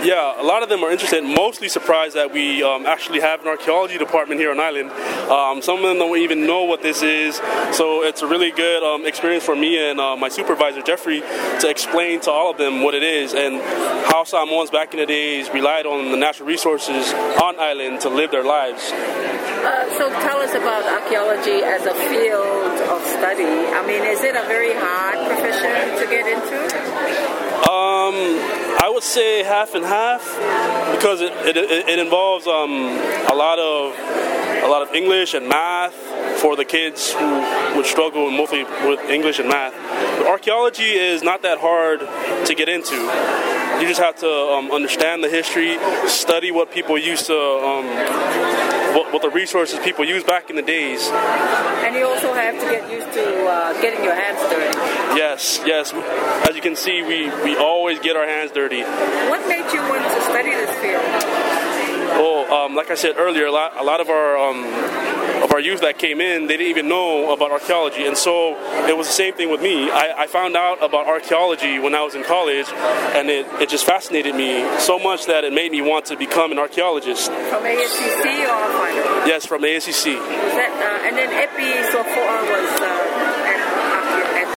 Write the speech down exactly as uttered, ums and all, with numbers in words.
Yeah, a lot of them are interested, mostly surprised that we um, actually have an archaeology department here on island. Um, some of them don't even know what this is, so it's a really good um, experience for me and uh, my supervisor, Jeffrey, to explain to all of them what it is and how Samoans back in the days relied on the natural resources on island to live their lives. Uh, so tell us about archaeology as a field of study. I mean, is it a very hard profession to get into? Um, I would say half and half, because it it, it involves um, a lot of a lot of English and math for the kids who would struggle mostly with English and math. But archaeology is not that hard to get into. You just have to um, understand the history, study what people used to, um, what, what the resources people used back in the days. And you also have to get used to uh, getting your hands dirty. Yes, yes. As you can see, we, we always get our hands dirty. What made you want to study this field? Well, um, like I said earlier, a lot, a lot of our um, of our youth that came in, they didn't even know about archaeology, and so it was the same thing with me. I, I found out about archaeology when I was in college, and it, it just fascinated me so much that it made me want to become an archaeologist. From A S C C or from? Yes, from A S C C. Was that, uh, and then E P I so far was uh, at